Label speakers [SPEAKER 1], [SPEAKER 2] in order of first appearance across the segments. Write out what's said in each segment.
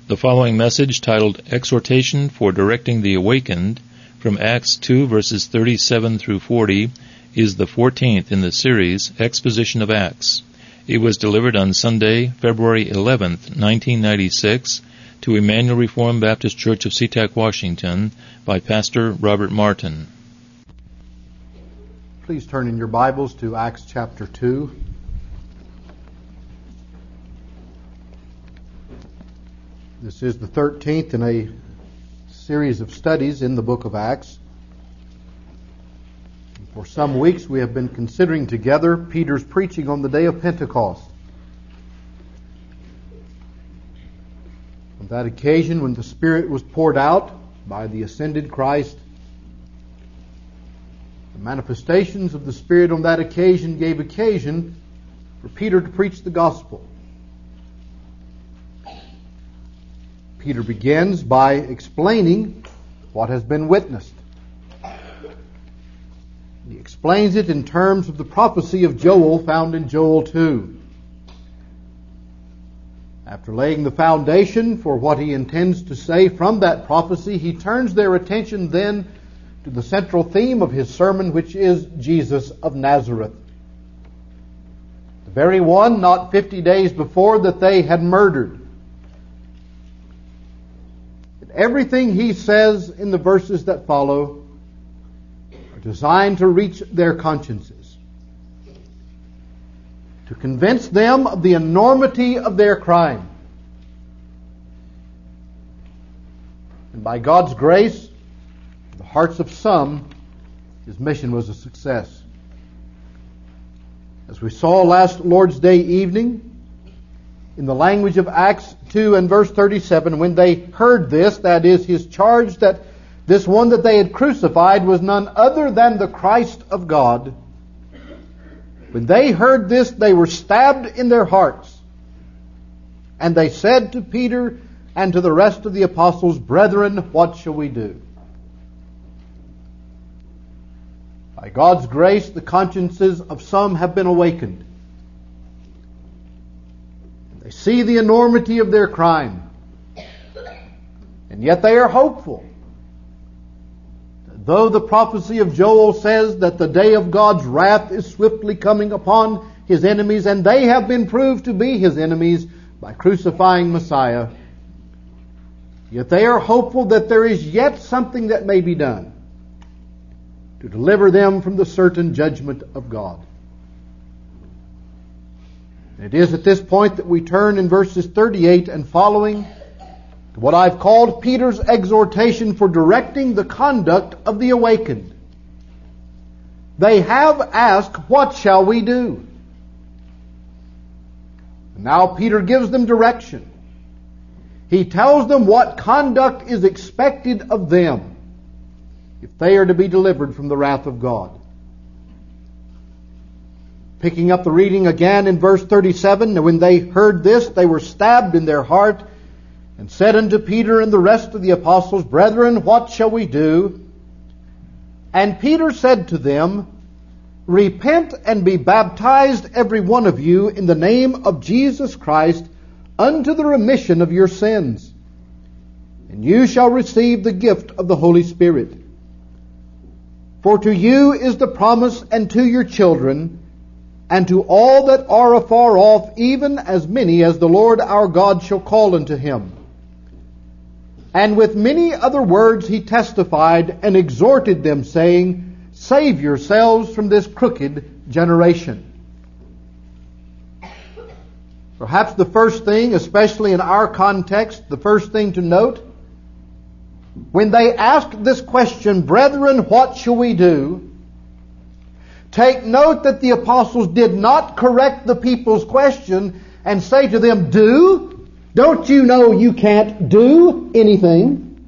[SPEAKER 1] The following message, titled Exhortation for Directing the Awakened, from Acts 2 verses 37 through 40, is the 14th in the series, Exposition of Acts. It was delivered on Sunday, February 11th, 1996, to Emmanuel Reformed Baptist Church of SeaTac, Washington, by Pastor Robert Martin.
[SPEAKER 2] Please turn in your Bibles to Acts chapter 2. This is the 13th in a series of studies in the book of Acts. For some weeks we have been considering together Peter's preaching on the day of Pentecost. On that occasion when the Spirit was poured out by the ascended Christ, the manifestations of the Spirit on that occasion gave occasion for Peter to preach the gospel. Peter begins by explaining what has been witnessed. He explains it in terms of the prophecy of Joel found in Joel 2. After laying the foundation for what he intends to say from that prophecy, he turns their attention then to the central theme of his sermon, which is Jesus of Nazareth. The very one not 50 days before that they had murdered. Everything he says in the verses that follow are designed to reach their consciences, to convince them of the enormity of their crime. And by God's grace, in the hearts of some, his mission was a success. As we saw last Lord's Day evening, in the language of Acts 2 and verse 37, when they heard this, that is, his charge that this one that they had crucified was none other than the Christ of God, when they heard this, they were stabbed in their hearts. And they said to Peter and to the rest of the apostles, "Brethren, what shall we do?" By God's grace, the consciences of some have been awakened. They see the enormity of their crime. And yet they are hopeful. Though the prophecy of Joel says that the day of God's wrath is swiftly coming upon his enemies, and they have been proved to be his enemies by crucifying Messiah, yet they are hopeful that there is yet something that may be done to deliver them from the certain judgment of God. It is at this point that we turn in verses 38 and following to what I've called Peter's exhortation for directing the conduct of the awakened. They have asked, "What shall we do?" And now Peter gives them direction. He tells them what conduct is expected of them if they are to be delivered from the wrath of God. Picking up the reading again in verse 37, when they heard this, they were stabbed in their heart and said unto Peter and the rest of the apostles, "Brethren, what shall we do?" And Peter said to them, "Repent and be baptized every one of you in the name of Jesus Christ unto the remission of your sins, and you shall receive the gift of the Holy Spirit. For to you is the promise, and to your children, and to all that are afar off, even as many as the Lord our God shall call unto him." And with many other words he testified and exhorted them, saying, "Save yourselves from this crooked generation." Perhaps the first thing, especially in our context, the first thing to note, when they asked this question, "Brethren, what shall we do?" take note that the apostles did not correct the people's question and say to them, "Do? Don't you know you can't do anything?"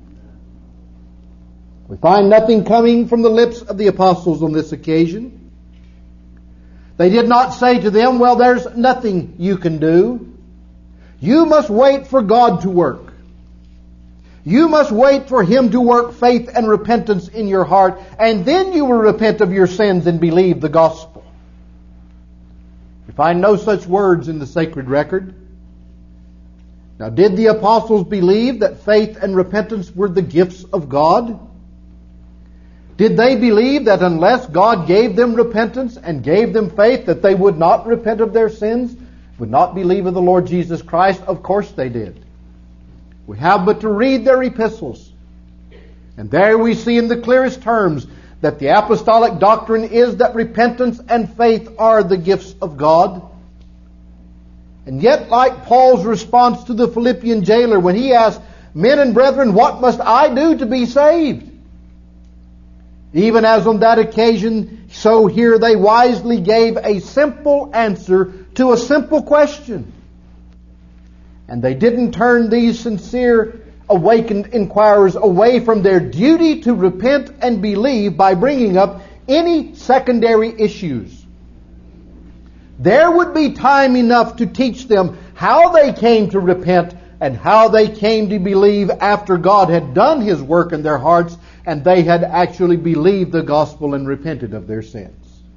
[SPEAKER 2] We find nothing coming from the lips of the apostles on this occasion. They did not say to them, "Well, there's nothing you can do. You must wait for God to work. You must wait for Him to work faith and repentance in your heart, and then you will repent of your sins and believe the gospel." We find no such words in the sacred record. Now, did the apostles believe that faith and repentance were the gifts of God? Did they believe that unless God gave them repentance and gave them faith, that they would not repent of their sins, would not believe in the Lord Jesus Christ? Of course they did. We have but to read their epistles. And there we see in the clearest terms that the apostolic doctrine is that repentance and faith are the gifts of God. And yet, like Paul's response to the Philippian jailer when he asked, "Men and brethren, what must I do to be saved?" Even as on that occasion, so here they wisely gave a simple answer to a simple question. And they didn't turn these sincere, awakened inquirers away from their duty to repent and believe by bringing up any secondary issues. There would be time enough to teach them how they came to repent and how they came to believe after God had done His work in their hearts and they had actually believed the gospel and repented of their sins.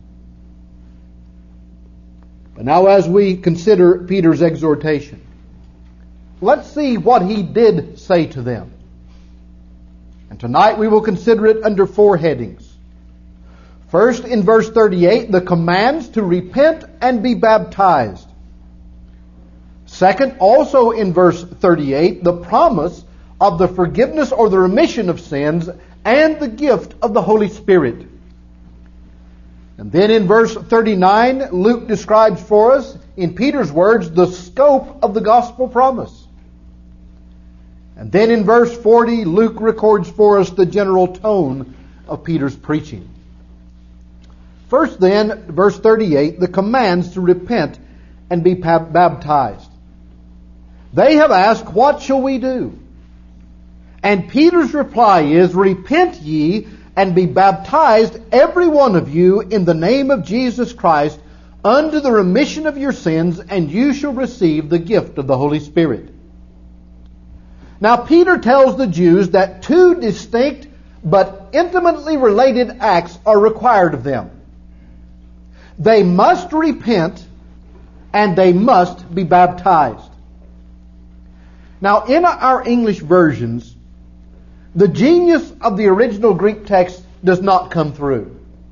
[SPEAKER 2] But now as we consider Peter's exhortation, let's see what he did say to them. And tonight we will consider it under 4 headings. First, in verse 38, the commands to repent and be baptized. Second, also in verse 38, the promise of the forgiveness or the remission of sins and the gift of the Holy Spirit. And then in verse 39, Luke describes for us, in Peter's words, the scope of the gospel promise. And then in verse 40, Luke records for us the general tone of Peter's preaching. First then, verse 38, the commands to repent and be baptized. They have asked, "What shall we do?" And Peter's reply is, "Repent ye and be baptized, every one of you, in the name of Jesus Christ, unto the remission of your sins, and you shall receive the gift of the Holy Spirit." Now Peter tells the Jews that 2 distinct but intimately related acts are required of them. They must repent and they must be baptized. Now in our English versions, the genius of the original Greek text does not come through.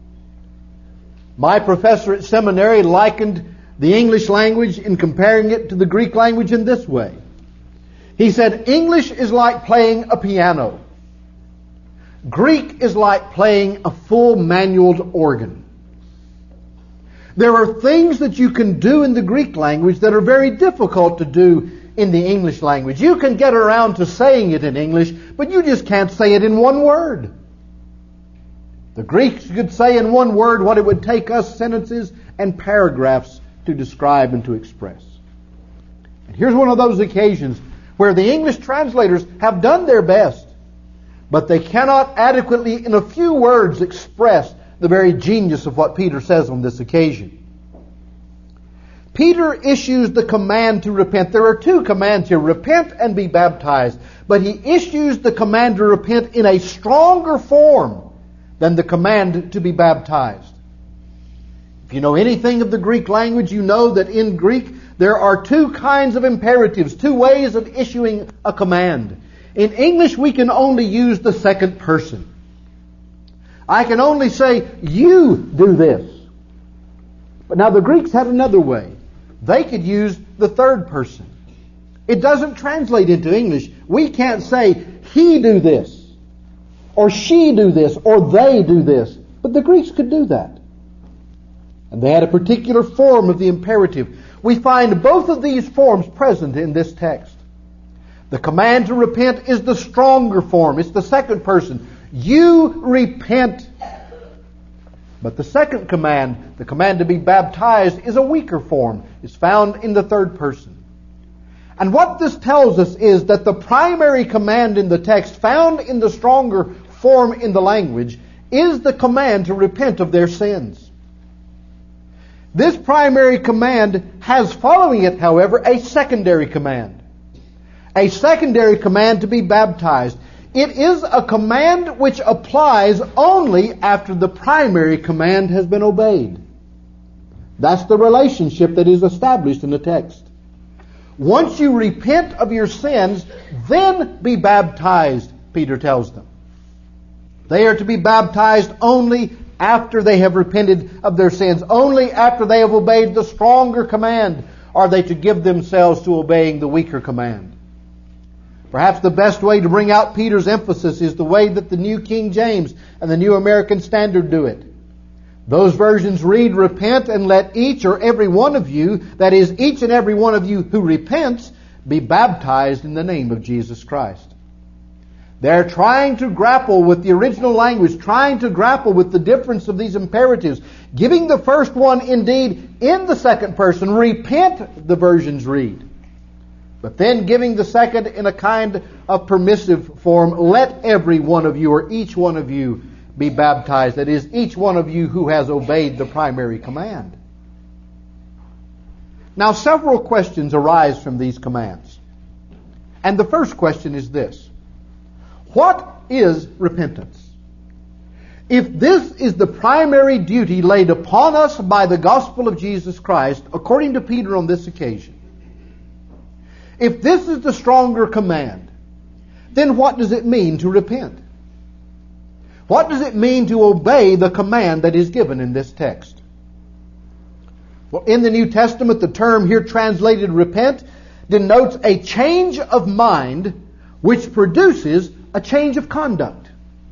[SPEAKER 2] My professor at seminary likened the English language in comparing it to the Greek language in this way. He said, English is like playing a piano. Greek is like playing a full manualed organ. There are things that you can do in the Greek language that are very difficult to do in the English language. You can get around to saying it in English, but you just can't say it in one word. The Greeks could say in one word what it would take us sentences and paragraphs to describe and to express. And here's one of those occasions where the English translators have done their best, but they cannot adequately, in a few words, express the very genius of what Peter says on this occasion. Peter issues the command to repent. There are 2 commands here, repent and be baptized. But he issues the command to repent in a stronger form than the command to be baptized. If you know anything of the Greek language, you know that in Greek there are 2 kinds of imperatives, 2 ways of issuing a command. In English, we can only use the second person. I can only say, you do this. But now the Greeks had another way. They could use the third person. It doesn't translate into English. We can't say, he do this, or she do this, or they do this. But the Greeks could do that. And they had a particular form of the imperative. We find both of these forms present in this text. The command to repent is the stronger form. It's the second person. You repent. But the second command, the command to be baptized, is a weaker form. It's found in the third person. And what this tells us is that the primary command in the text, found in the stronger form in the language, is the command to repent of their sins. This primary command has following it, however, a secondary command. A secondary command to be baptized. It is a command which applies only after the primary command has been obeyed. That's the relationship that is established in the text. Once you repent of your sins, then be baptized, Peter tells them. They are to be baptized only after they have repented of their sins. Only after they have obeyed the stronger command are they to give themselves to obeying the weaker command. Perhaps the best way to bring out Peter's emphasis is the way that the New King James and the New American Standard do it. Those versions read, "Repent and let each or every one of you," that is, each and every one of you who repents, "be baptized in the name of Jesus Christ." They're trying to grapple with the original language, trying to grapple with the difference of these imperatives. Giving the first one indeed in the second person, "repent," the versions read. But then giving the second in a kind of permissive form, "let every one of you," or each one of you, "be baptized." That is, each one of you who has obeyed the primary command. Now, several questions arise from these commands. And the first question is this: what is repentance? If this is the primary duty laid upon us by the gospel of Jesus Christ, according to Peter on this occasion, if this is the stronger command, then what does it mean to repent? What does it mean to obey the command that is given in this text? Well, in the New Testament, the term here translated repent denotes a change of mind which produces a change of conduct.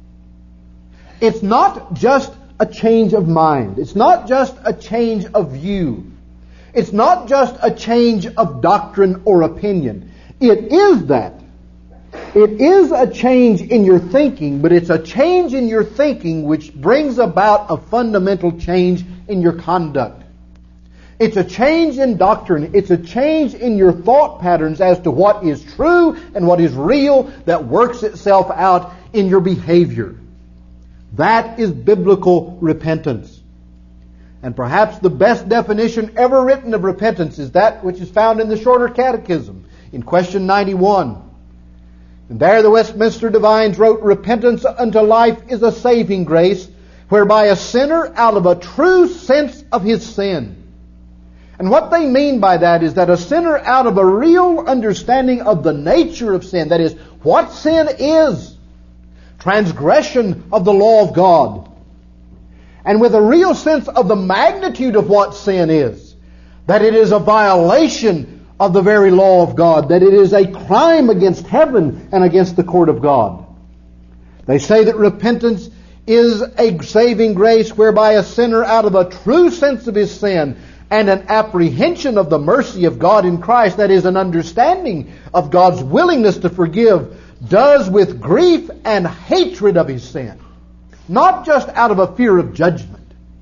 [SPEAKER 2] It's not just a change of mind. It's not just a change of view. It's not just a change of doctrine or opinion. It is that. It is a change in your thinking, but it's a change in your thinking which brings about a fundamental change in your conduct. It's a change in doctrine. It's a change in your thought patterns as to what is true and what is real that works itself out in your behavior. That is biblical repentance. And perhaps the best definition ever written of repentance is that which is found in the Shorter Catechism in question 91. And there the Westminster Divines wrote, "Repentance unto life is a saving grace, whereby a sinner out of a true sense of his sin." And what they mean by that is that a sinner out of a real understanding of the nature of sin, that is, what sin is, transgression of the law of God, and with a real sense of the magnitude of what sin is, that it is a violation of the very law of God, that it is a crime against heaven and against the court of God. They say that repentance is a saving grace whereby a sinner out of a true sense of his sin and an apprehension of the mercy of God in Christ, that is, an understanding of God's willingness to forgive, does with grief and hatred of his sin, not just out of a fear of judgment.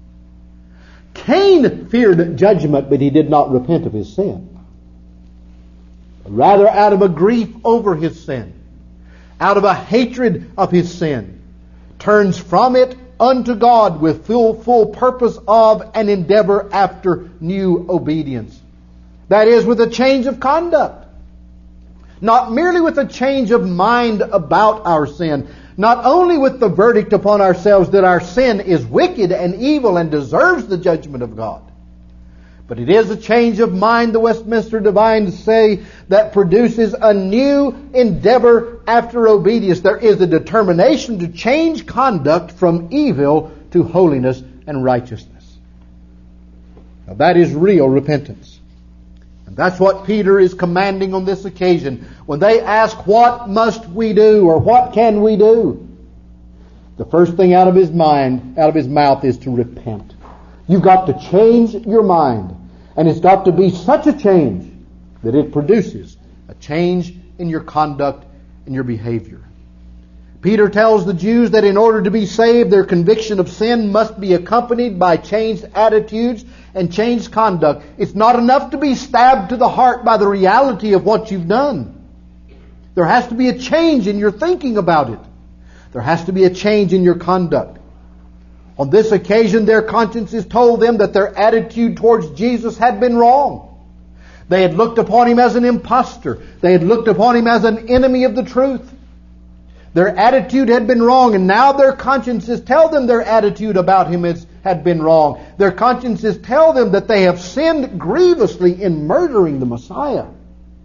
[SPEAKER 2] Cain feared judgment, but he did not repent of his sin. Rather, out of a grief over his sin, out of a hatred of his sin, turns from it unto God with full purpose of and endeavor after new obedience. That is, with a change of conduct. Not merely with a change of mind about our sin. Not only with the verdict upon ourselves that our sin is wicked and evil and deserves the judgment of God. But it is a change of mind, the Westminster Divines say, that produces a new endeavor after obedience. There is a determination to change conduct from evil to holiness and righteousness. Now that is real repentance. And that's what Peter is commanding on this occasion. When they ask, what must we do, or what can we do? The first thing out of his mouth is to repent. You've got to change your mind. And it's got to be such a change that it produces a change in your conduct and your behavior. Peter tells the Jews that in order to be saved, their conviction of sin must be accompanied by changed attitudes and changed conduct. It's not enough to be stabbed to the heart by the reality of what you've done. There has to be a change in your thinking about it. There has to be a change in your conduct. On this occasion, their consciences told them that their attitude towards Jesus had been wrong. They had looked upon Him as an impostor. They had looked upon Him as an enemy of the truth. Their attitude had been wrong, and now their consciences tell them their attitude about Him had been wrong. Their consciences tell them that they have sinned grievously in murdering the Messiah.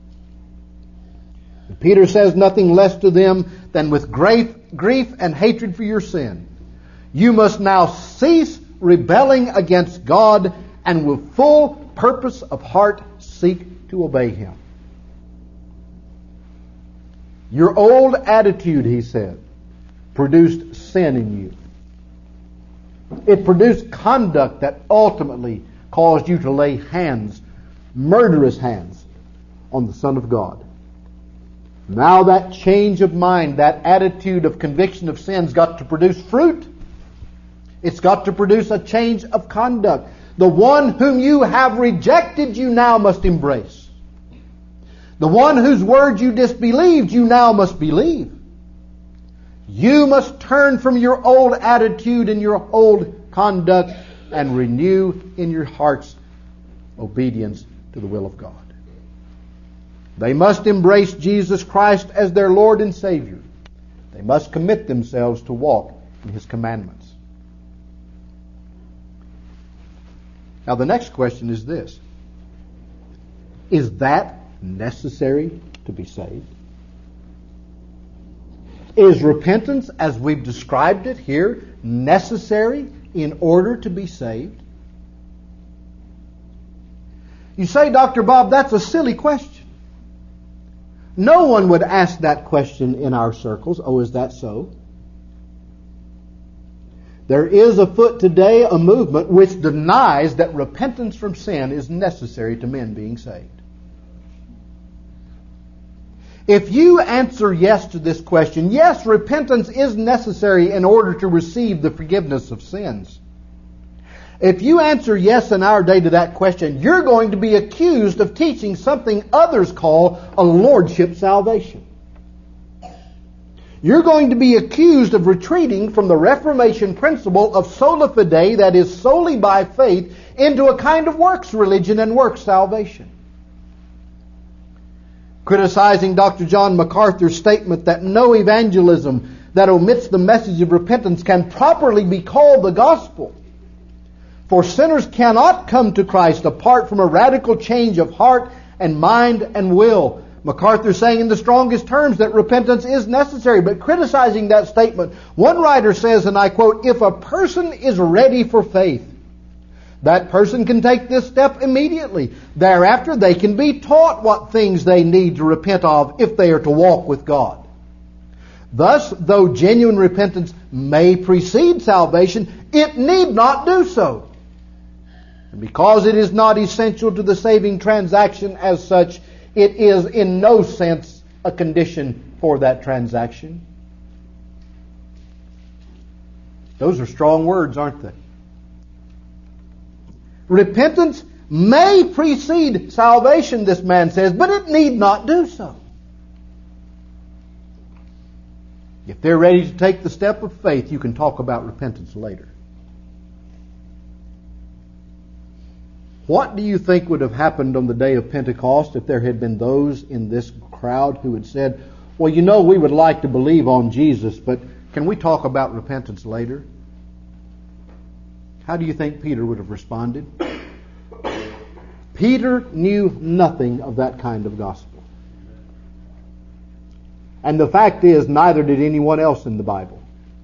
[SPEAKER 2] Peter says nothing less to them than with grief and hatred for your sin, you must now cease rebelling against God and with full purpose of heart seek to obey Him. Your old attitude, he said, produced sin in you. It produced conduct that ultimately caused you to lay hands, murderous hands, on the Son of God. Now that change of mind, that attitude of conviction of sin's got to produce fruit. It's got to produce a change of conduct. The one whom you have rejected, you now must embrace. The one whose word you disbelieved, you now must believe. You must turn from your old attitude and your old conduct and renew in your hearts obedience to the will of God. They must embrace Jesus Christ as their Lord and Savior. They must commit themselves to walk in His commandments. Now the next question is this. Is that necessary to be saved? Is repentance, as we've described it here, necessary in order to be saved? You say, Dr. Bob, that's a silly question. No one would ask that question in our circles. Oh, is that so? There is afoot today a movement which denies that repentance from sin is necessary to men being saved. If you answer yes to this question, yes, repentance is necessary in order to receive the forgiveness of sins. If you answer yes in our day to that question, you're going to be accused of teaching something others call a lordship salvation. You're going to be accused of retreating from the Reformation principle of sola fide, that is solely by faith, into a kind of works religion and works salvation. Criticizing Dr. John MacArthur's statement that no evangelism that omits the message of repentance can properly be called the gospel. For sinners cannot come to Christ apart from a radical change of heart and mind and will. MacArthur saying in the strongest terms that repentance is necessary, but criticizing that statement, one writer says, and I quote, "If a person is ready for faith, that person can take this step immediately. Thereafter, they can be taught what things they need to repent of if they are to walk with God. Thus, though genuine repentance may precede salvation, it need not do so. And because it is not essential to the saving transaction as such, it is in no sense a condition for that transaction." Those are strong words, aren't they? Repentance may precede salvation, this man says, but it need not do so. If they're ready to take the step of faith, you can talk about repentance later. What do you think would have happened on the day of Pentecost if there had been those in this crowd who had said, "Well, you know, we would like to believe on Jesus, but can we talk about repentance later?" How do you think Peter would have responded? Peter knew nothing of that kind of gospel. And the fact is, neither did anyone else in the Bible.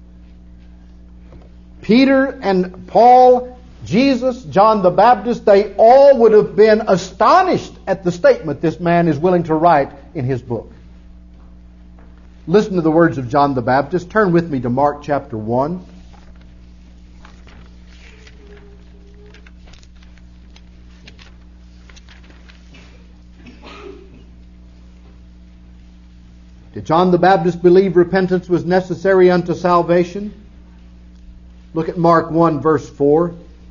[SPEAKER 2] Peter and Paul, Jesus, John the Baptist, they all would have been astonished at the statement this man is willing to write in his book. Listen to the words of John the Baptist. Turn with me to Mark chapter 1. Did John the Baptist believe repentance was necessary unto salvation? Look at Mark 1 verse 4.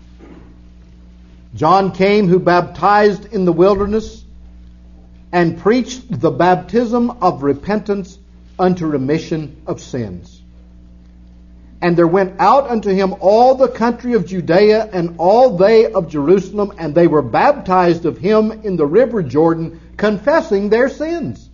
[SPEAKER 2] John came who baptized in the wilderness and preached the baptism of repentance unto remission of sins. And there went out unto him all the country of Judea and all they of Jerusalem, and they were baptized of him in the river Jordan, confessing their sins.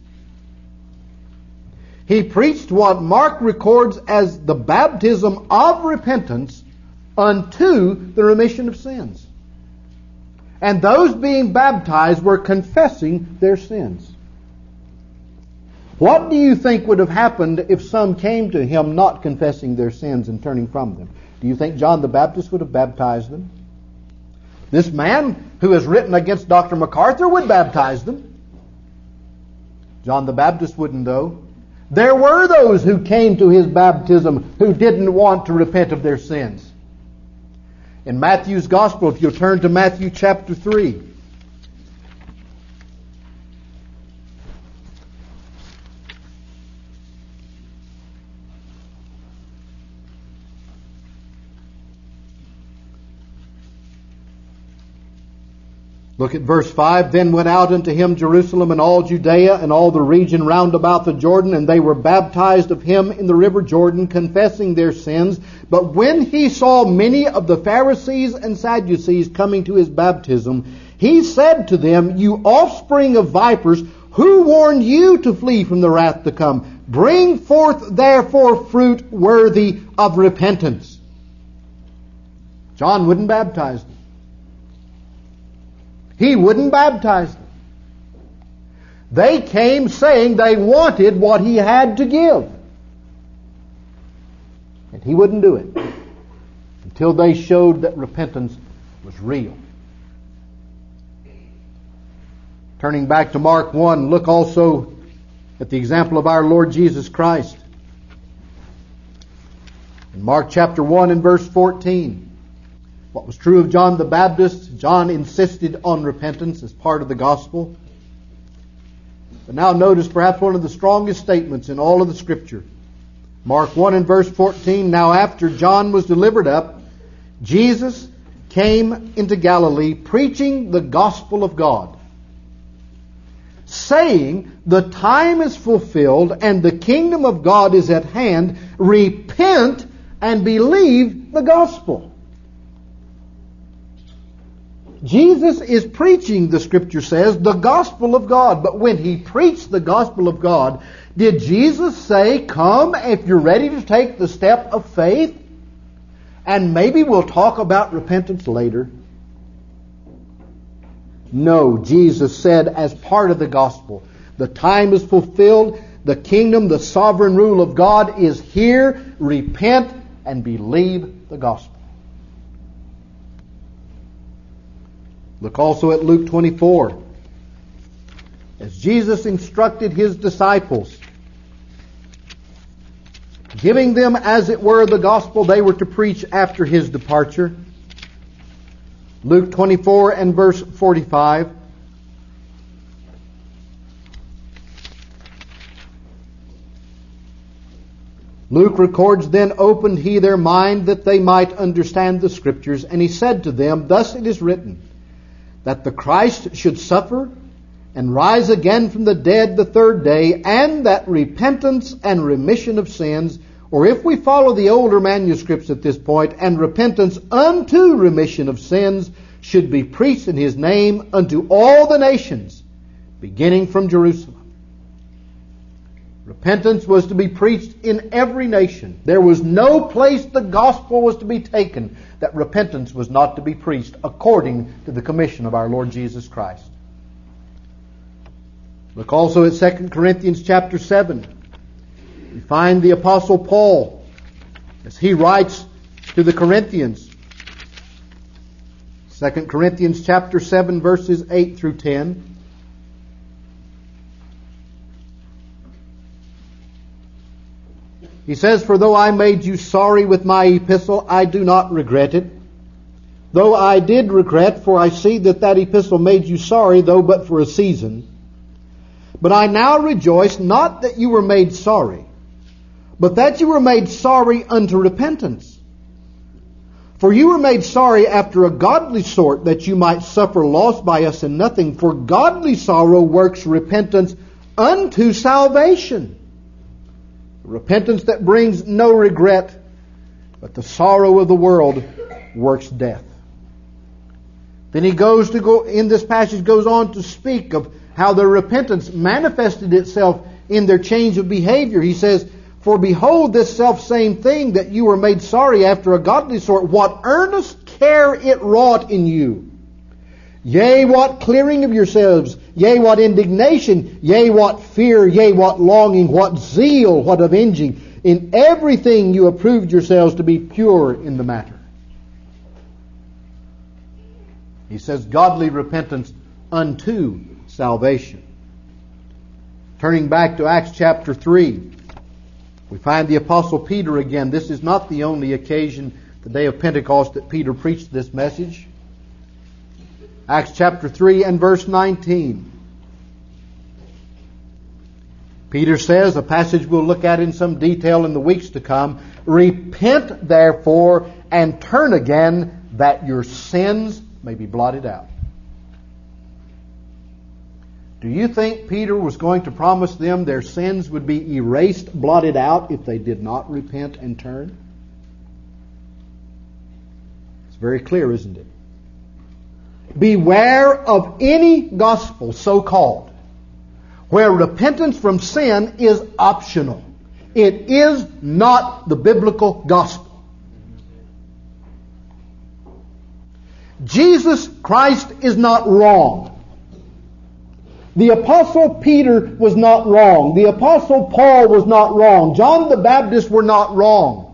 [SPEAKER 2] He preached what Mark records as the baptism of repentance unto the remission of sins. And those being baptized were confessing their sins. What do you think would have happened if some came to him not confessing their sins and turning from them? Do you think John the Baptist would have baptized them? This man who has written against Dr. MacArthur would baptize them. John the Baptist wouldn't, though. There were those who came to his baptism who didn't want to repent of their sins. In Matthew's Gospel, if you'll turn to Matthew chapter 3. Look at verse 5. Then went out unto him Jerusalem and all Judea and all the region round about the Jordan, and they were baptized of him in the river Jordan, confessing their sins. But when he saw many of the Pharisees and Sadducees coming to his baptism, he said to them, You offspring of vipers, who warned you to flee from the wrath to come? Bring forth therefore fruit worthy of repentance. John wouldn't baptize them. He wouldn't baptize them. They came saying they wanted what he had to give. And he wouldn't do it until they showed that repentance was real. Turning back to Mark 1, look also at the example of our Lord Jesus Christ. In Mark chapter 1 and verse 14, what was true of John the Baptist, John insisted on repentance as part of the gospel. But now notice perhaps one of the strongest statements in all of the Scripture. Mark 1 and verse 14, Now after John was delivered up, Jesus came into Galilee preaching the gospel of God, saying, The time is fulfilled and the kingdom of God is at hand. Repent and believe the gospel. Jesus is preaching, the Scripture says, the gospel of God. But when he preached the gospel of God, did Jesus say, Come if you're ready to take the step of faith? And maybe we'll talk about repentance later. No, Jesus said as part of the gospel, the time is fulfilled, the kingdom, the sovereign rule of God is here. Repent and believe the gospel. Look also at Luke 24. As Jesus instructed his disciples, giving them, as it were, the gospel they were to preach after his departure. Luke 24 and verse 45. Luke records, Then opened he their mind that they might understand the Scriptures, and he said to them, Thus it is written, that the Christ should suffer and rise again from the dead the third day, and that repentance and remission of sins, or if we follow the older manuscripts at this point, and repentance unto remission of sins, should be preached in his name unto all the nations, beginning from Jerusalem. Repentance was to be preached in every nation. There was no place the gospel was to be taken that repentance was not to be preached according to the commission of our Lord Jesus Christ. Look also at 2 Corinthians chapter 7. We find the Apostle Paul as he writes to the Corinthians. 2 Corinthians chapter 7 verses 8 through 10. He says, For though I made you sorry with my epistle, I do not regret it. Though I did regret, for I see that epistle made you sorry, though but for a season. But I now rejoice, not that you were made sorry, but that you were made sorry unto repentance. For you were made sorry after a godly sort, that you might suffer loss by us in nothing. For godly sorrow works repentance unto salvation. Repentance that brings no regret, but the sorrow of the world works death. Then he in this passage goes on to speak of how their repentance manifested itself in their change of behavior. He says, For behold, this selfsame thing that you were made sorry after a godly sort, what earnest care it wrought in you. Yea, what clearing of yourselves, yea, what indignation, yea, what fear, yea, what longing, what zeal, what avenging. In everything you approved yourselves to be pure in the matter. He says, godly repentance unto salvation. Turning back to Acts chapter 3, we find the Apostle Peter again. This is not the only occasion, the day of Pentecost, that Peter preached this message. Acts chapter 3 and verse 19. Peter says, a passage we'll look at in some detail in the weeks to come, repent therefore and turn again, that your sins may be blotted out. Do you think Peter was going to promise them their sins would be erased, blotted out, if they did not repent and turn? It's very clear, isn't it? Beware of any gospel, so-called, where repentance from sin is optional. It is not the biblical gospel. Jesus Christ is not wrong. The Apostle Peter was not wrong. The Apostle Paul was not wrong. John the Baptist were not wrong.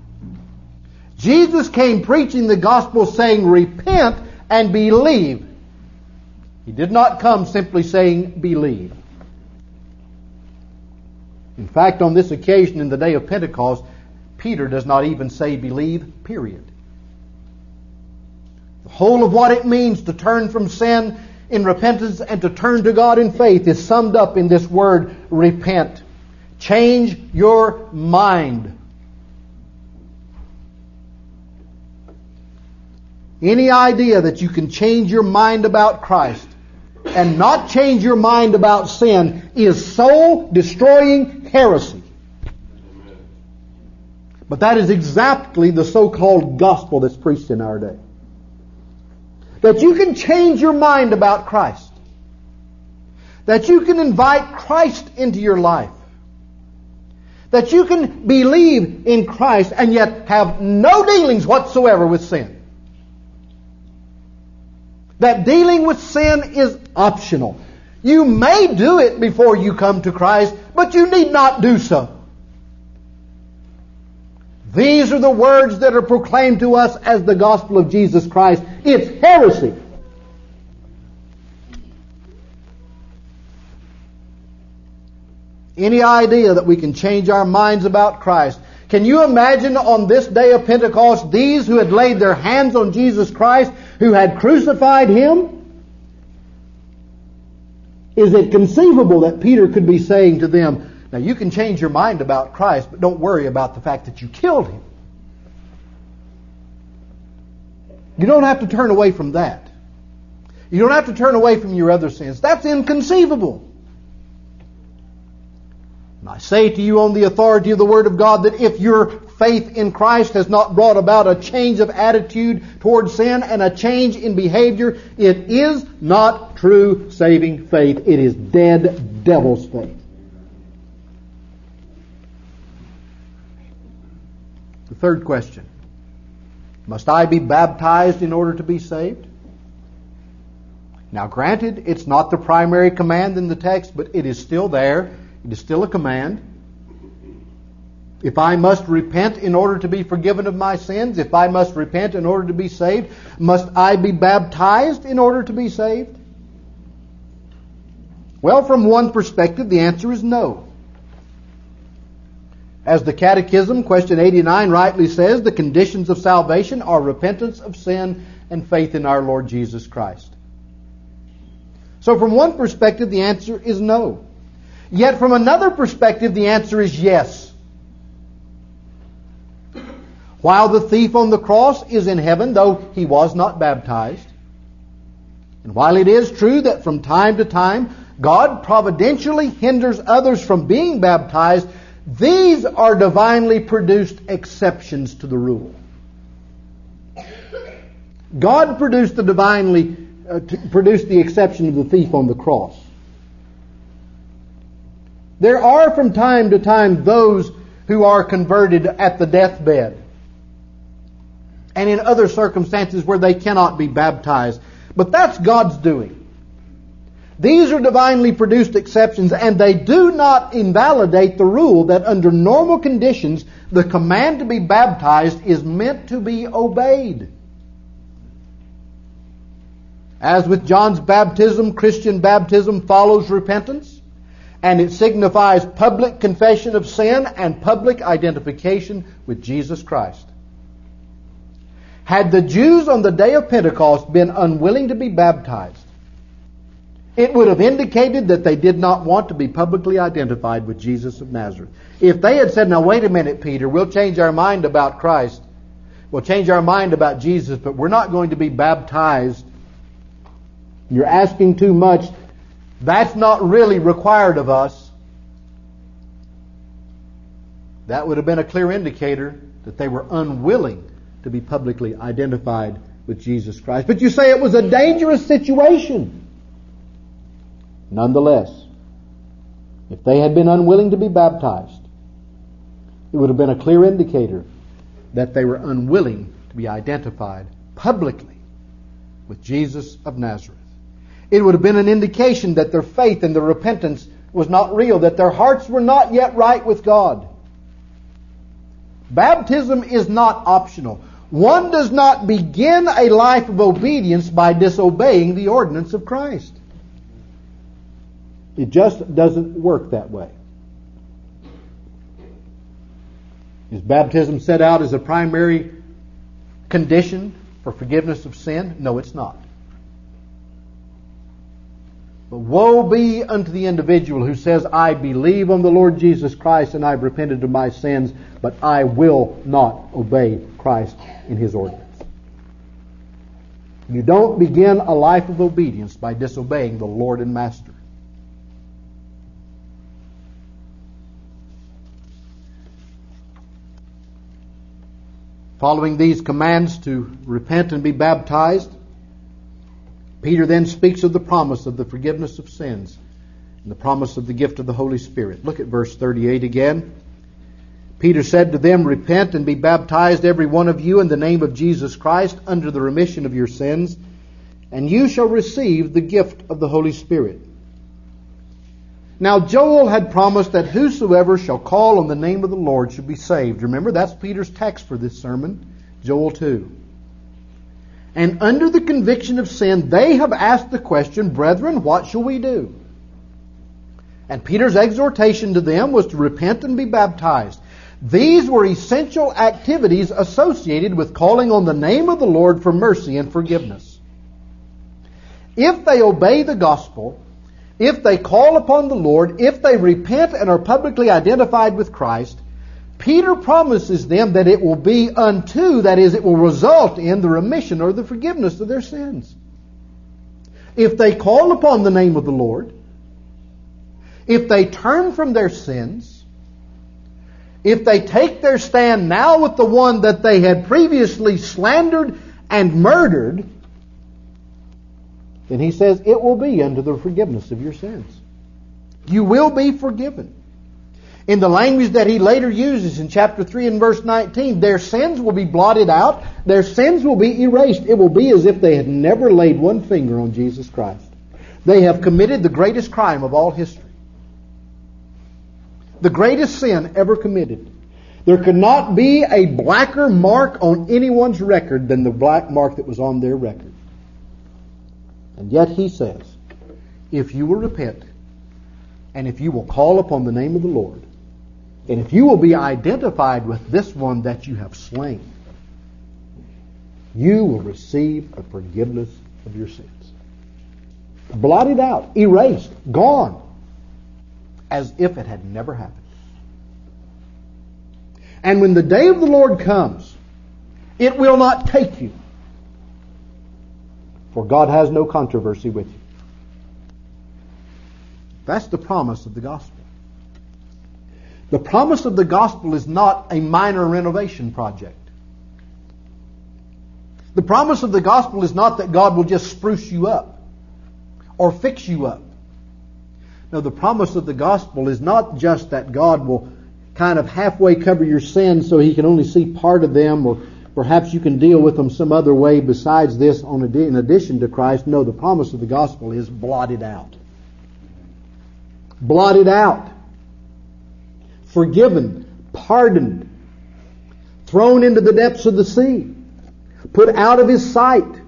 [SPEAKER 2] Jesus came preaching the gospel saying, repent and believe. He did not come simply saying, believe. In fact, on this occasion, in the day of Pentecost, Peter does not even say believe, period. The whole of what it means to turn from sin in repentance and to turn to God in faith is summed up in this word, repent. Change your mind. Any idea that you can change your mind about Christ and not change your mind about sin is soul-destroying heresy. But that is exactly the so-called gospel that's preached in our day. That you can change your mind about Christ. That you can invite Christ into your life. That you can believe in Christ and yet have no dealings whatsoever with sin. That dealing with sin is optional. You may do it before you come to Christ, but you need not do so. These are the words that are proclaimed to us as the gospel of Jesus Christ. It's heresy. Any idea that we can change our minds about Christ? Can you imagine on this day of Pentecost these who had laid their hands on Jesus Christ, who had crucified Him? Is it conceivable that Peter could be saying to them, now you can change your mind about Christ, but don't worry about the fact that you killed Him. You don't have to turn away from that. You don't have to turn away from your other sins. That's inconceivable. And I say to you on the authority of the Word of God that if your faith in Christ has not brought about a change of attitude toward sin and a change in behavior, it is not true saving faith. It is dead devil's faith. The third question. Must I be baptized in order to be saved? Now granted, it's not the primary command in the text, but it is still there. It is still a command. If I must repent in order to be forgiven of my sins, if I must repent in order to be saved, must I be baptized in order to be saved? Well, from one perspective, the answer is no. As the Catechism, question 89, rightly says, the conditions of salvation are repentance of sin and faith in our Lord Jesus Christ. So from one perspective, the answer is no. Yet from another perspective, the answer is yes. While the thief on the cross is in heaven, though he was not baptized, and while it is true that from time to time God providentially hinders others from being baptized, these are divinely produced exceptions to the rule. God produced produced the exception of the thief on the cross. There are from time to time those who are converted at the deathbed and in other circumstances where they cannot be baptized. But that's God's doing. These are divinely produced exceptions, and they do not invalidate the rule that under normal conditions, the command to be baptized is meant to be obeyed. As with John's baptism, Christian baptism follows repentance, and it signifies public confession of sin and public identification with Jesus Christ. Had the Jews on the day of Pentecost been unwilling to be baptized, it would have indicated that they did not want to be publicly identified with Jesus of Nazareth. If they had said, now wait a minute, Peter, we'll change our mind about Christ, we'll change our mind about Jesus, but we're not going to be baptized. You're asking too much. That's not really required of us. That would have been a clear indicator that they were unwilling to be publicly identified with Jesus Christ. But you say it was a dangerous situation. Nonetheless, if they had been unwilling to be baptized, it would have been a clear indicator that they were unwilling to be identified publicly with Jesus of Nazareth. It would have been an indication that their faith and their repentance was not real, that their hearts were not yet right with God. Baptism is not optional. One does not begin a life of obedience by disobeying the ordinance of Christ. It just doesn't work that way. Is baptism set out as a primary condition for forgiveness of sin? No, it's not. But woe be unto the individual who says, I believe on the Lord Jesus Christ and I've repented of my sins, but I will not obey Christ in His ordinance. You don't begin a life of obedience by disobeying the Lord and Master. Following these commands to repent and be baptized, Peter then speaks of the promise of the forgiveness of sins and the promise of the gift of the Holy Spirit. Look at verse 38 again. Peter said to them, repent and be baptized every one of you in the name of Jesus Christ under the remission of your sins, and you shall receive the gift of the Holy Spirit. Now Joel had promised that whosoever shall call on the name of the Lord shall be saved. Remember, that's Peter's text for this sermon, Joel 2. And under the conviction of sin, they have asked the question, brethren, what shall we do? And Peter's exhortation to them was to repent and be baptized. These were essential activities associated with calling on the name of the Lord for mercy and forgiveness. If they obey the gospel, if they call upon the Lord, if they repent and are publicly identified with Christ, Peter promises them that it will be unto, that is, it will result in the remission or the forgiveness of their sins. If they call upon the name of the Lord, if they turn from their sins, if they take their stand now with the one that they had previously slandered and murdered, then he says it will be unto the forgiveness of your sins. You will be forgiven. In the language that he later uses in chapter 3 and verse 19, their sins will be blotted out, their sins will be erased. It will be as if they had never laid one finger on Jesus Christ. They have committed the greatest crime of all history. The greatest sin ever committed. There could not be a blacker mark on anyone's record than the black mark that was on their record. And yet he says, if you will repent, and if you will call upon the name of the Lord, and if you will be identified with this one that you have slain, you will receive a forgiveness of your sins. Blotted out, erased, gone, as if it had never happened. And when the day of the Lord comes, it will not take you, for God has no controversy with you. That's the promise of the gospel. The promise of the gospel is not a minor renovation project. The promise of the gospel is not that God will just spruce you up or fix you up. No, the promise of the gospel is not just that God will kind of halfway cover your sins so He can only see part of them, or perhaps you can deal with them some other way besides this in addition to Christ. No, the promise of the gospel is blotted out. Blotted out. Forgiven. Pardoned. Thrown into the depths of the sea. Put out of his sight.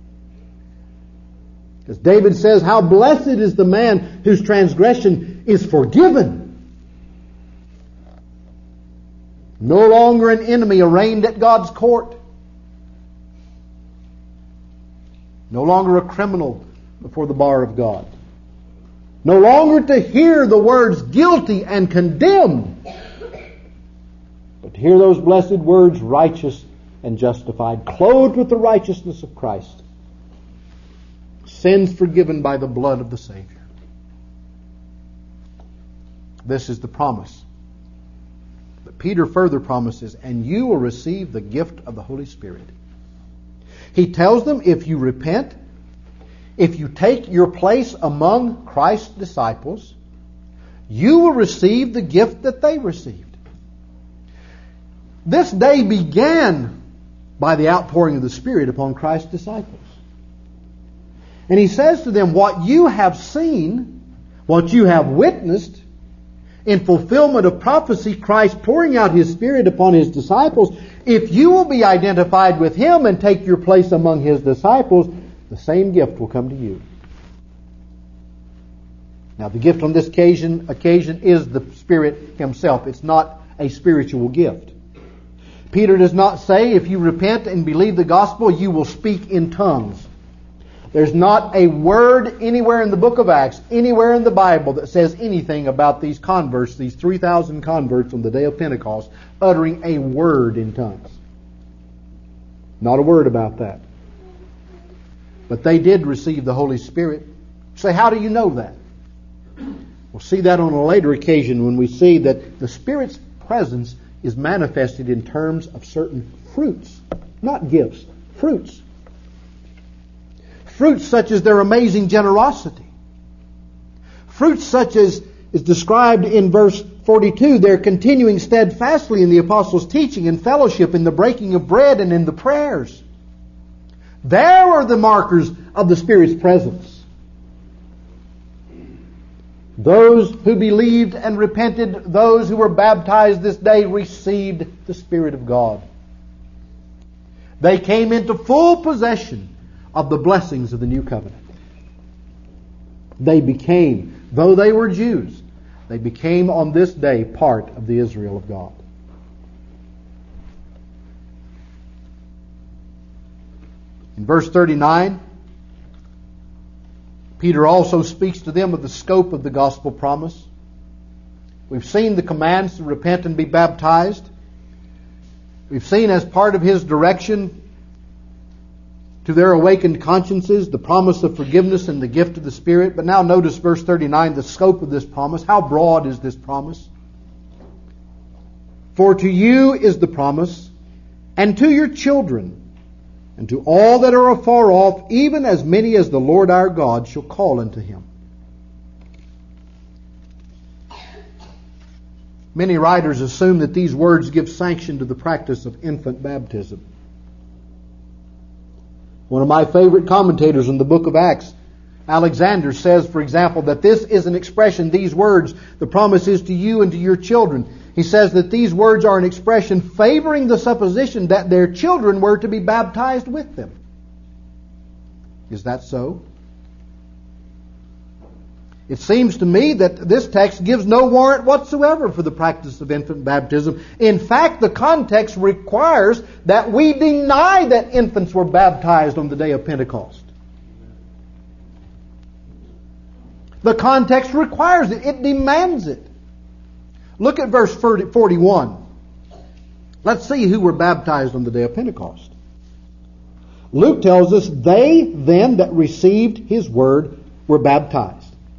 [SPEAKER 2] As David says, how blessed is the man whose transgression is forgiven. No longer an enemy arraigned at God's court. No longer a criminal before the bar of God. No longer to hear the words guilty and condemned, but to hear those blessed words righteous and justified, clothed with the righteousness of Christ. Sins forgiven by the blood of the Savior. This is the promise. But Peter further promises, and you will receive the gift of the Holy Spirit. He tells them, if you repent, if you take your place among Christ's disciples, you will receive the gift that they received. This day began by the outpouring of the Spirit upon Christ's disciples. And he says to them, what you have seen, what you have witnessed, in fulfillment of prophecy, Christ pouring out His Spirit upon His disciples, if you will be identified with Him and take your place among His disciples, the same gift will come to you. Now, the gift on this occasion is the Spirit Himself. It's not a spiritual gift. Peter does not say, if you repent and believe the gospel, you will speak in tongues. There's not a word anywhere in the book of Acts, anywhere in the Bible, that says anything about these converts, these 3,000 converts on the day of Pentecost, uttering a word in tongues. Not a word about that. But they did receive the Holy Spirit. Say, how do you know that? We'll see that on a later occasion when we see that the Spirit's presence is manifested in terms of certain fruits. Not gifts, fruits. Fruits such as their amazing generosity. Fruits such as is described in verse 42, their continuing steadfastly in the apostles' teaching and fellowship, in the breaking of bread and in the prayers. There are the markers of the Spirit's presence. Those who believed and repented, those who were baptized this day, received the Spirit of God. They came into full possession of the blessings of the new covenant. They became, though they were Jews, they became on this day part of the Israel of God. In verse 39, Peter also speaks to them of the scope of the gospel promise. We've seen the commands to repent and be baptized. We've seen as part of his direction to their awakened consciences the promise of forgiveness and the gift of the Spirit. But now notice verse 39, the scope of this promise. How broad is this promise? For to you is the promise, and to your children, and to all that are afar off, even as many as the Lord our God shall call unto Him. Many writers assume that these words give sanction to the practice of infant baptism. One of my favorite commentators in the book of Acts, Alexander, says, for example, that this is an expression, these words, the promise is to you and to your children. He says that these words are an expression favoring the supposition that their children were to be baptized with them. Is that so? It seems to me that this text gives no warrant whatsoever for the practice of infant baptism. In fact, the context requires that we deny that infants were baptized on the day of Pentecost. The context requires it. It demands it. Look at verse 41. Let's see who were baptized on the day of Pentecost. Luke tells us, they then that received His word were baptized.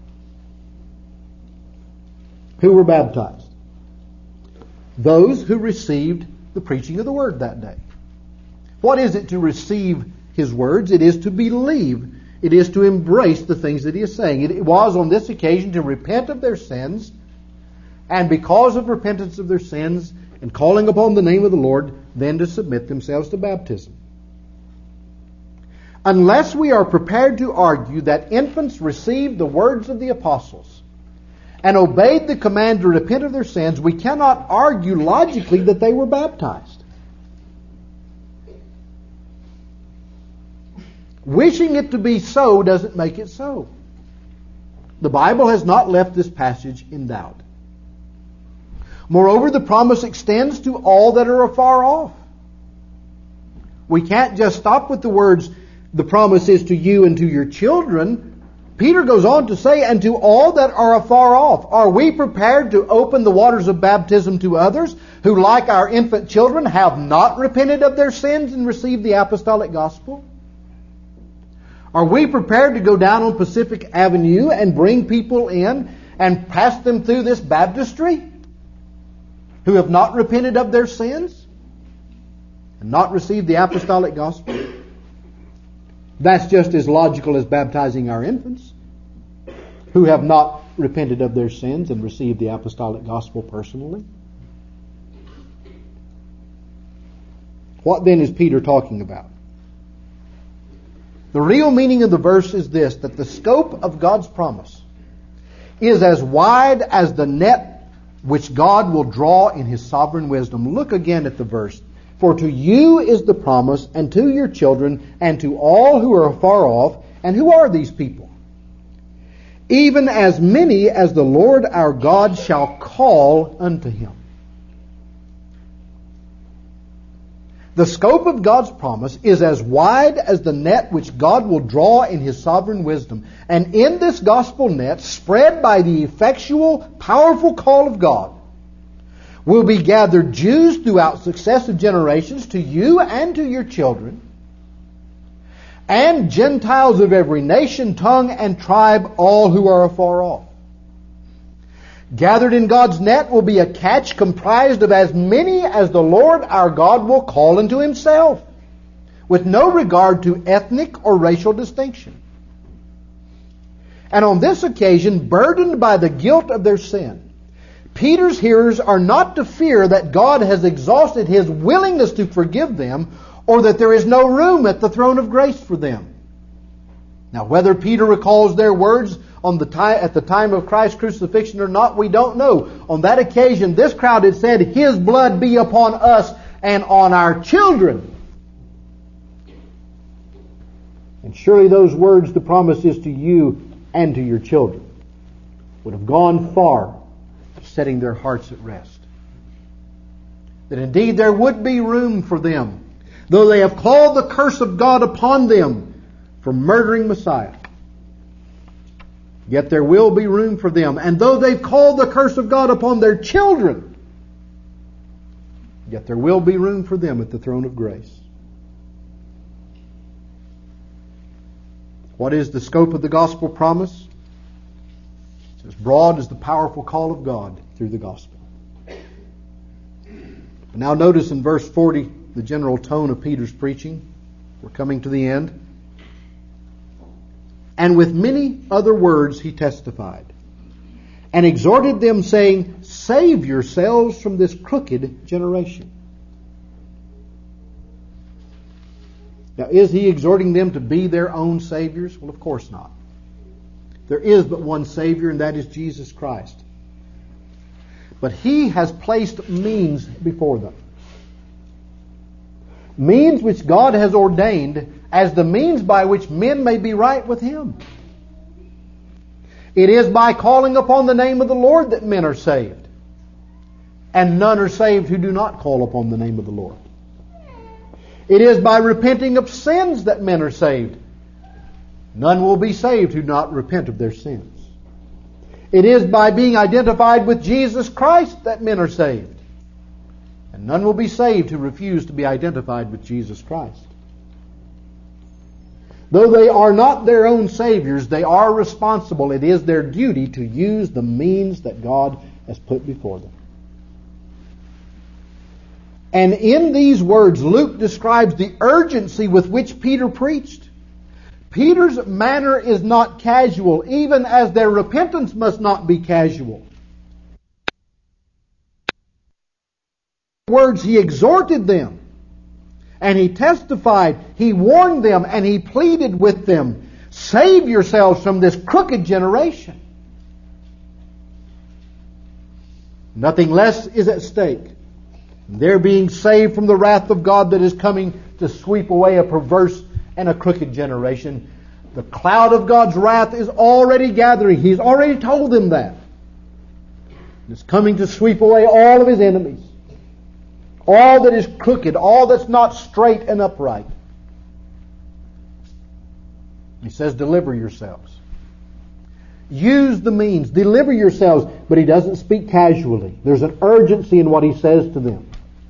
[SPEAKER 2] Who were baptized? Those who received the preaching of the word that day. What is it to receive His words? It is to believe. It is to embrace the things that He is saying. It was on this occasion to repent of their sins, and because of repentance of their sins and calling upon the name of the Lord, then to submit themselves to baptism. Unless we are prepared to argue that infants received the words of the apostles and obeyed the command to repent of their sins, we cannot argue logically that they were baptized. Wishing it to be so doesn't make it so. The Bible has not left this passage in doubt. Moreover, the promise extends to all that are afar off. We can't just stop with the words, the promise is to you and to your children. Peter goes on to say, and to all that are afar off. Are we prepared to open the waters of baptism to others who, like our infant children, have not repented of their sins and received the apostolic gospel? Are we prepared to go down on Pacific Avenue and bring people in and pass them through this baptistry who have not repented of their sins and not received the apostolic gospel? That's just as logical as baptizing our infants who have not repented of their sins and received the apostolic gospel personally. What then is Peter talking about? The real meaning of the verse is this, that the scope of God's promise is as wide as the net which God will draw in His sovereign wisdom. Look again at the verse. For to you is the promise, and to your children, and to all who are afar off. And who are these people? Even as many as the Lord our God shall call unto Him. The scope of God's promise is as wide as the net which God will draw in His sovereign wisdom. And in this gospel net, spread by the effectual, powerful call of God, will be gathered Jews throughout successive generations, to you and to your children, and Gentiles of every nation, tongue, and tribe, all who are afar off. Gathered in God's net will be a catch comprised of as many as the Lord our God will call unto Himself, with no regard to ethnic or racial distinction. And on this occasion, burdened by the guilt of their sin, Peter's hearers are not to fear that God has exhausted His willingness to forgive them, or that there is no room at the throne of grace for them. Now, whether Peter recalls their words at the time of Christ's crucifixion or not, we don't know. On that occasion, this crowd had said, His blood be upon us and on our children. And surely those words, the promise is to you and to your children, would have gone far to setting their hearts at rest. That indeed there would be room for them, though they have called the curse of God upon them for murdering Messiah. Yet there will be room for them. And though they've called the curse of God upon their children, yet there will be room for them at the throne of grace. What is the scope of the gospel promise? It's as broad as the powerful call of God through the gospel. Now notice in verse 40 the general tone of Peter's preaching. We're coming to the end. And with many other words he testified, and exhorted them, saying, Save yourselves from this crooked generation. Now, is he exhorting them to be their own saviors? Well, of course not. There is but one Savior, and that is Jesus Christ. But He has placed means before them. Means which God has ordained as the means by which men may be right with Him. It is by calling upon the name of the Lord that men are saved. And none are saved who do not call upon the name of the Lord. It is by repenting of sins that men are saved. None will be saved who do not repent of their sins. It is by being identified with Jesus Christ that men are saved. And none will be saved who refuse to be identified with Jesus Christ. Though they are not their own saviors, they are responsible. It is their duty to use the means that God has put before them. And in these words, Luke describes the urgency with which Peter preached. Peter's manner is not casual, even as their repentance must not be casual. words, he exhorted them. And he testified, he warned them, and he pleaded with them, save yourselves from this crooked generation. Nothing less is at stake. They're being saved from the wrath of God that is coming to sweep away a perverse and a crooked generation. The cloud of God's wrath is already gathering. He's already told them that. It's coming to sweep away all of His enemies. All that is crooked, all that's not straight and upright. He says, deliver yourselves. Use the means. Deliver yourselves. But He doesn't speak casually. There's an urgency in what He says to them.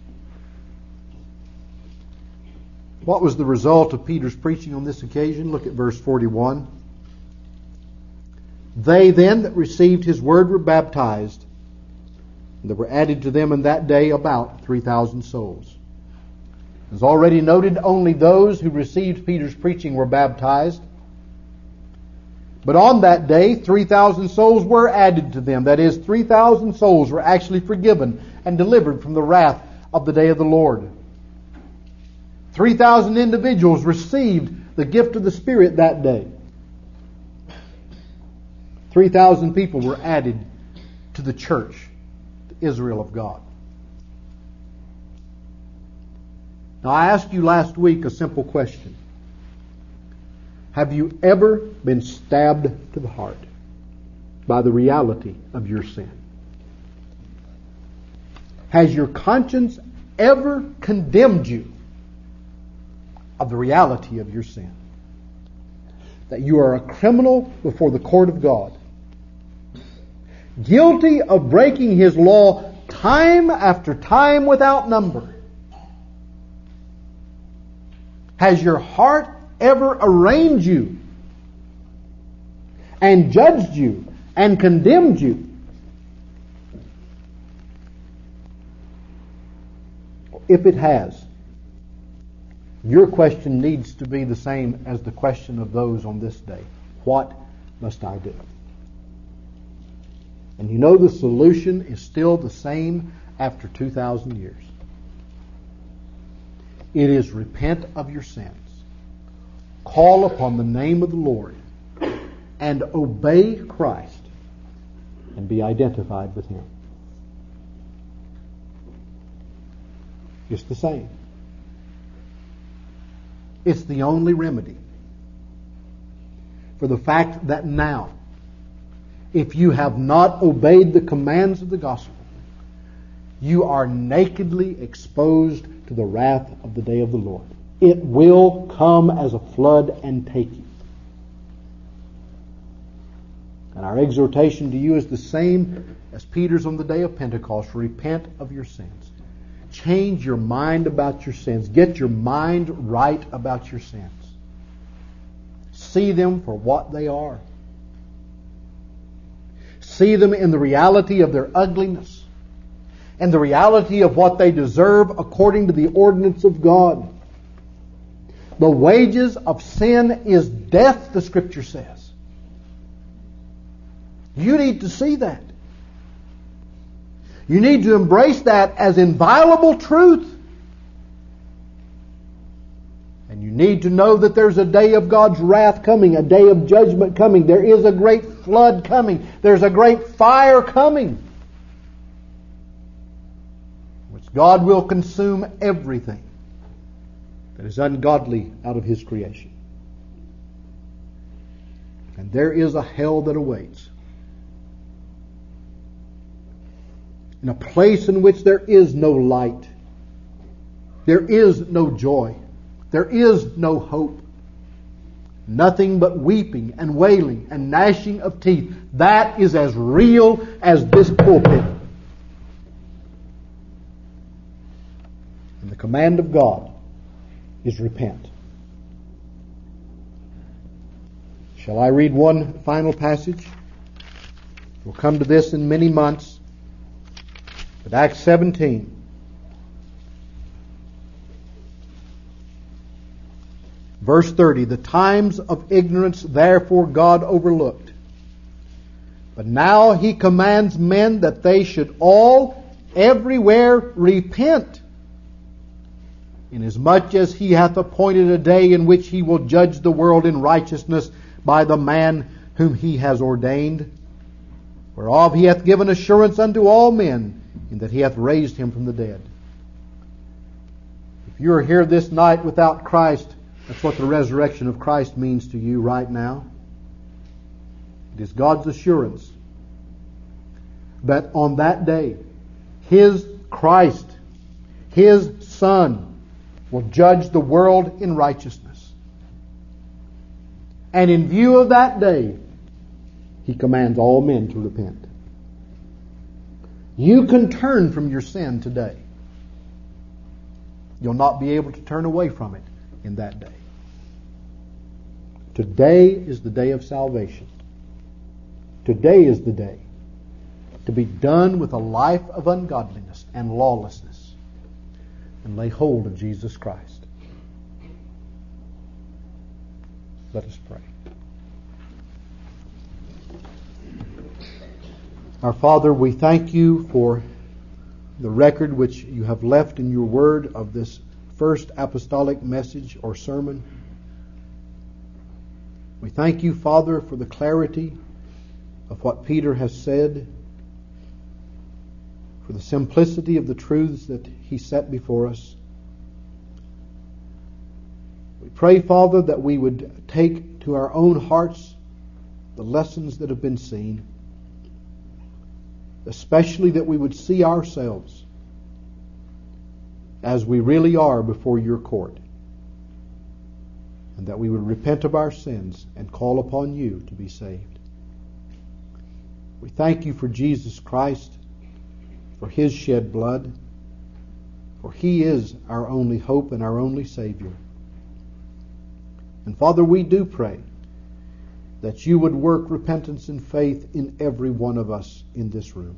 [SPEAKER 2] What was the result of Peter's preaching on this occasion? Look at verse 41. They then that received His word were baptized. And there were added to them in that day about 3,000 souls. As already noted, only those who received Peter's preaching were baptized. But on that day, 3,000 souls were added to them. That is, 3,000 souls were actually forgiven and delivered from the wrath of the day of the Lord. 3,000 individuals received the gift of the Spirit that day. 3,000 people were added to the church, the Israel of God. Now, I asked you last week a simple question. Have you ever been stabbed to the heart by the reality of your sin? Has your conscience ever condemned you of the reality of your sin? That you are a criminal before the court of God, guilty of breaking His law time after time without number. Has your heart ever arraigned you and judged you and condemned you? If it has, your question needs to be the same as the question of those on this day. What must I do? And you know the solution is still the same after 2,000 years. It is repent of your sins. Call upon the name of the Lord and obey Christ and be identified with Him. It's the same. It's the only remedy for the fact that now, if you have not obeyed the commands of the gospel, you are nakedly exposed to the wrath of the day of the Lord. It will come as a flood and take you. And our exhortation to you is the same as Peter's on the day of Pentecost. Repent of your sins. Change your mind about your sins. Get your mind right about your sins. See them for what they are. See them in the reality of their ugliness and the reality of what they deserve according to the ordinance of God. The wages of sin is death, the Scripture says. You need to see that. You need to embrace that as inviolable truth. And you need to know that there's a day of God's wrath coming, a day of judgment coming. There is a great flood coming. There's a great fire coming, which God will consume everything that is ungodly out of His creation. And there is a hell that awaits. In a place in which there is no light. There is no joy. There is no hope. Nothing but weeping and wailing and gnashing of teeth. That is as real as this pulpit. And the command of God is repent. Shall I read one final passage? We'll come to this in many months. But Acts 17. Verse 30. The times of ignorance therefore God overlooked. But now He commands men that they should all everywhere repent, inasmuch as he hath appointed a day in which he will judge the world in righteousness by the man whom he has ordained, whereof he hath given assurance unto all men, in that he hath raised him from the dead. If you are here this night without Christ, that's what the resurrection of Christ means to you right now. It is God's assurance that on that day, His Christ, His Son, will judge the world in righteousness. And in view of that day, He commands all men to repent. You can turn from your sin today. You'll not be able to turn away from it in that day. Today is the day of salvation. Today is the day to be done with a life of ungodliness and lawlessness and lay hold of Jesus Christ. Let us pray. Our Father, we thank you for the record which you have left in your word of this first apostolic message or sermon. We thank you, Father, for the clarity of what Peter has said, for the simplicity of the truths that he set before us. We pray, Father, that we would take to our own hearts the lessons that have been seen, especially that we would see ourselves as we really are before your court, and that we would repent of our sins and call upon you to be saved. We thank you for Jesus Christ, for His shed blood, for He is our only hope and our only Savior. And Father, we do pray that you would work repentance and faith in every one of us in this room.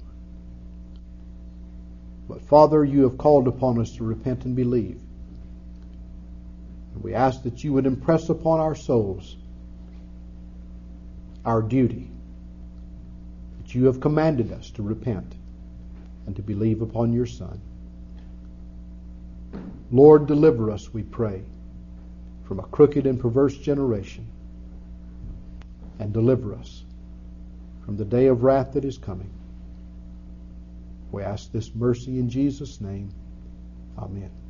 [SPEAKER 2] But Father, you have called upon us to repent and believe. And we ask that you would impress upon our souls our duty, that you have commanded us to repent and to believe upon your Son. Lord, deliver us, we pray, from a crooked and perverse generation, and deliver us from the day of wrath that is coming. We ask this mercy in Jesus' name. Amen.